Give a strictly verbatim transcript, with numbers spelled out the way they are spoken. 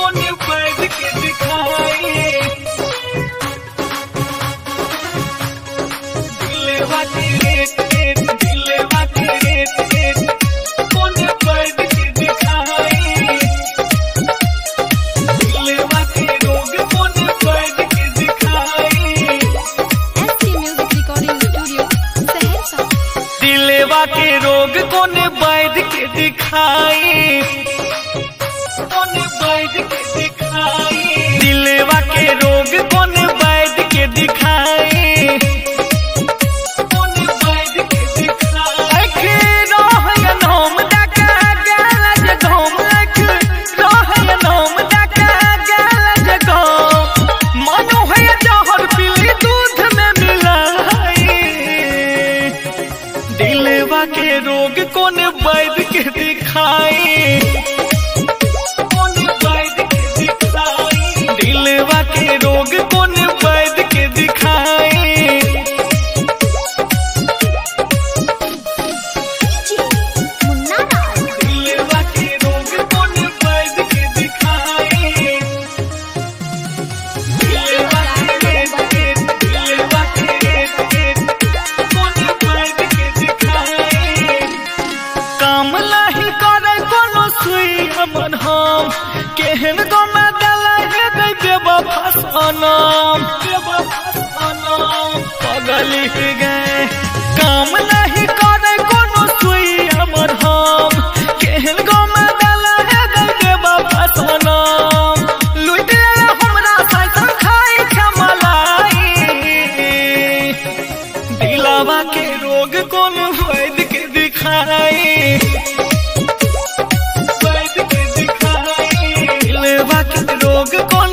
कौन बैठ के दिखाए दिलवा के रेत रेत दिलवा के रेत रेत कौन बैठ के दिखाए दिलवा के रोग कौन बैठ के दिखाए SK music recording studio Saharsa. दिलवा के रोग कौन बैठ के दिखाए कौन बैठ के दिखाए दिलवा के रोग कौन बैठ के दिखाए कौन बैठ के दिखाए अखिर रहयन हम डका गलज घूम अखिर रहयन हम डका गलज घूम मनो है जहर पीली दूध में मिलाई दिलवा के रोग कौन बैठ के दिखाए कौन बैठ के दिखाए दिलवा के रोग कौन बैठ के दिखाए मुन्ना राज दिलवा के रोग कौन बैठ के दिखाए दिलवा के रेत रेत दिलवा के रेत रेत कौन बैठ के दिखाए काम लाही करे कोनो सुई हमन हम केहन गो में दलागे दे देब फसनम देब फसनम पगल ही गए काम नहीं करे कोनो सुई हमन हम केहन गो में दलागे दे देब फसनम लुट ले हमरा साइकिल खाई खमलाई दिलवा के रोग कौन बैठ के दिखाए बैठ के दिखाए दिलवा के रोग कौन